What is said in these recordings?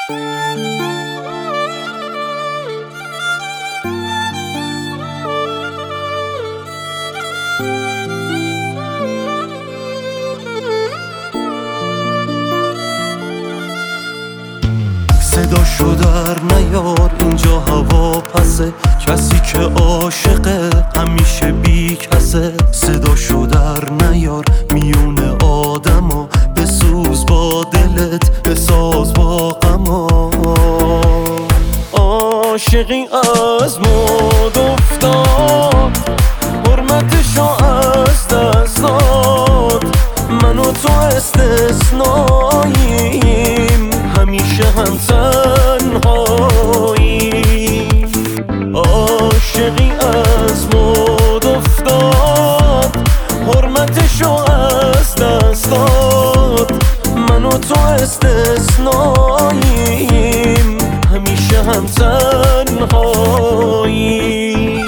صداشو در نیار، اینجا هوا پسه، کسی که عاشقه همیشه بی کسه. صداشو در نیار میون آدما، بسوز با دلت بساز با غما. عاشقی از مد افتاد، حرمتشو از دست داد، من و تو استثناییم، همیشه هم تنهاییم. عاشقی از مد افتاد، حرمتشو از دست داد، من و تو استثناییم، همیشه هم تنهاییم.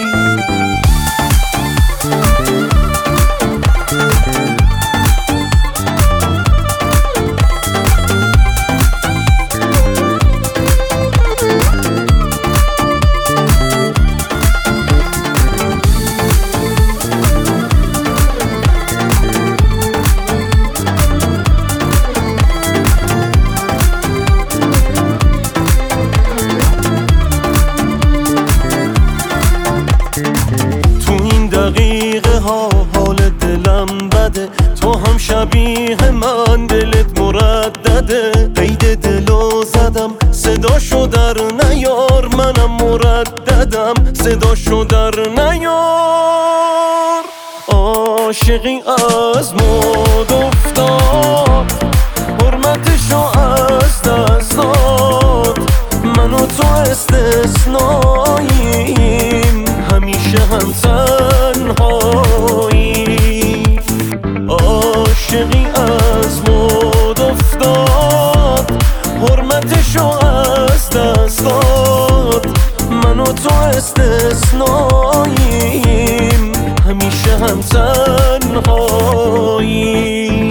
حال دلم بده، تو هم شبیه من، دلت مردده. قید دلو زدم، صداشو در نیار، منم مرددم، صداشو در نیار. عاشقی از مد افتاد، حرمتشو از دست داد، من و تو استثناییم، همیشه هم تنهاییم. عاشقی از مد افتاد، حرمتشو از دست داد، من و تو استثناییم، همیشه هم تنهاییم.